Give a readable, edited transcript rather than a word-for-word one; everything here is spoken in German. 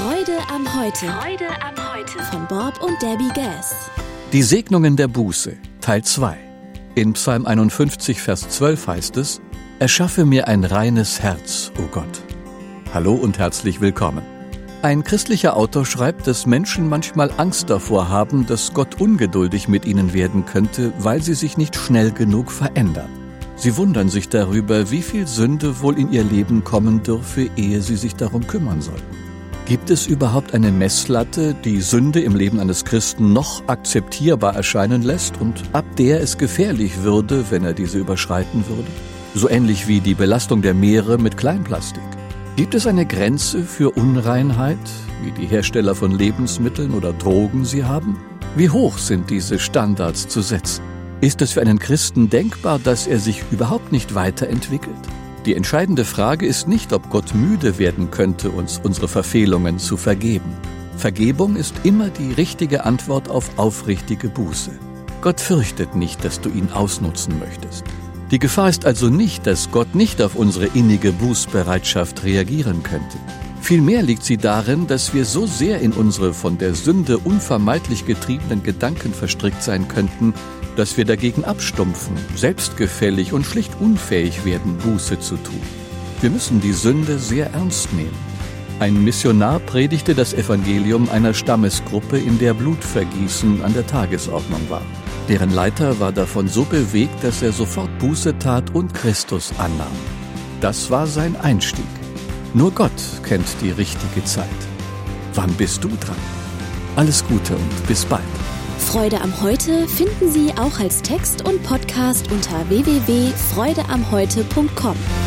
Freude am Heute. Freude am Heute. Von Bob und Debbie Gass. Die Segnungen der Buße, Teil 2. In Psalm 51, Vers 12 heißt es: Erschaffe mir ein reines Herz, o Gott. Hallo und herzlich willkommen. Ein christlicher Autor schreibt, dass Menschen manchmal Angst davor haben, dass Gott ungeduldig mit ihnen werden könnte, weil sie sich nicht schnell genug verändern. Sie wundern sich darüber, wie viel Sünde wohl in ihr Leben kommen dürfe, ehe sie sich darum kümmern sollten. Gibt es überhaupt eine Messlatte, die Sünde im Leben eines Christen noch akzeptierbar erscheinen lässt und ab der es gefährlich würde, wenn er diese überschreiten würde? So ähnlich wie die Belastung der Meere mit Kleinplastik. Gibt es eine Grenze für Unreinheit, wie die Hersteller von Lebensmitteln oder Drogen sie haben? Wie hoch sind diese Standards zu setzen? Ist es für einen Christen denkbar, dass er sich überhaupt nicht weiterentwickelt? Die entscheidende Frage ist nicht, ob Gott müde werden könnte, uns unsere Verfehlungen zu vergeben. Vergebung ist immer die richtige Antwort auf aufrichtige Buße. Gott fürchtet nicht, dass du ihn ausnutzen möchtest. Die Gefahr ist also nicht, dass Gott nicht auf unsere innige Bußbereitschaft reagieren könnte. Vielmehr liegt sie darin, dass wir so sehr in unsere von der Sünde unvermeidlich getriebenen Gedanken verstrickt sein könnten, dass wir dagegen abstumpfen, selbstgefällig und schlicht unfähig werden, Buße zu tun. Wir müssen die Sünde sehr ernst nehmen. Ein Missionar predigte das Evangelium einer Stammesgruppe, in der Blutvergießen an der Tagesordnung war. Deren Leiter war davon so bewegt, dass er sofort Buße tat und Christus annahm. Das war sein Einstieg. Nur Gott kennt die richtige Zeit. Wann bist du dran? Alles Gute und bis bald. Freude am Heute finden Sie auch als Text und Podcast unter www.freudeamheute.com.